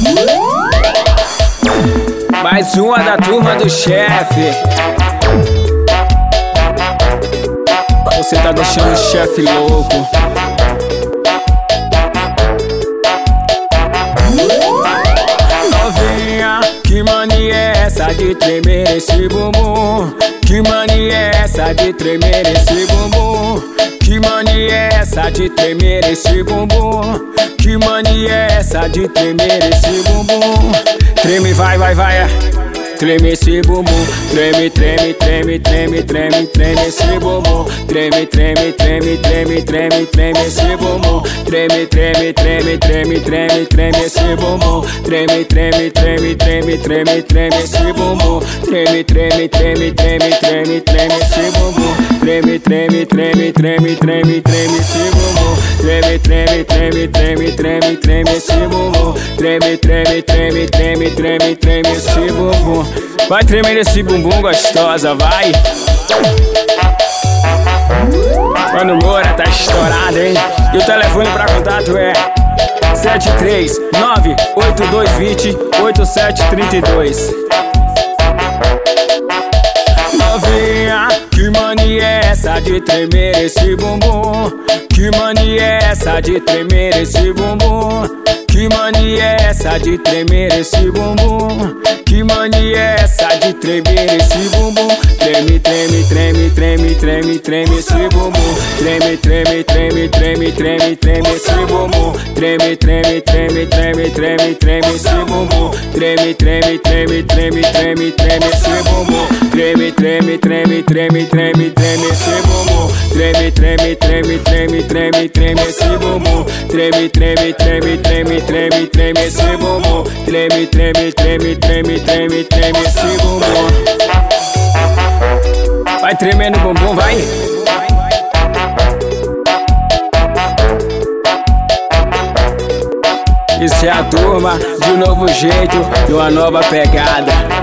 Mais uma da turma do chefe. Você tá deixando o chefe louco. Novinha, que mania é essa de tremer esse bumbum? Que mania é essa de tremer esse bumbum? Que mania é essa de tremer esse bumbum? Que mania é essa de tremer esse bumbum? Treme, vai, vai, vai, treme esse bumbum. Treme, treme, treme, treme, treme, treme esse bumbum. Treme, treme, treme, treme, treme, treme esse bumbum. Treme, treme, treme, treme, treme, treme esse bumbum. Treme, treme, treme, treme, treme, treme esse bumbum. Treme, treme, treme, treme, treme, treme esse bumbum. Treme, treme, treme, treme, treme, treme esse bumbum. Treme, treme, treme, treme, treme, treme esse bumbum. Treme, treme, treme, treme, treme, treme esse bumbum. Vai tremer esse bumbum gostosa, vai. Mano Moura tá estourado, hein? E o telefone pra contato é 73982208732. Novinha, que mania é essa de tremer esse bumbum? Que mania é essa de tremer esse bumbum? Que mania é essa de tremer esse bumbum? Que mania é essa de tremer esse bumbum? Treme, treme, treme, treme, treme, treme esse bumbum. Treme, treme, treme, treme, treme, treme esse bumbum. Treme, treme, treme, treme, treme, treme esse bumbum. Treme, treme, treme, treme, treme, treme esse bumbum. Treme, treme, treme, treme, treme, treme esse bumbum. Treme, treme, treme, treme, treme, treme esse bumbum. Treme, treme, treme, treme, treme, treme esse bumbum. Treme, treme, treme, treme, treme, treme esse bumbum. Vai tremendo o bumbum, vai. Isso é a turma de um novo jeito, de uma nova pegada.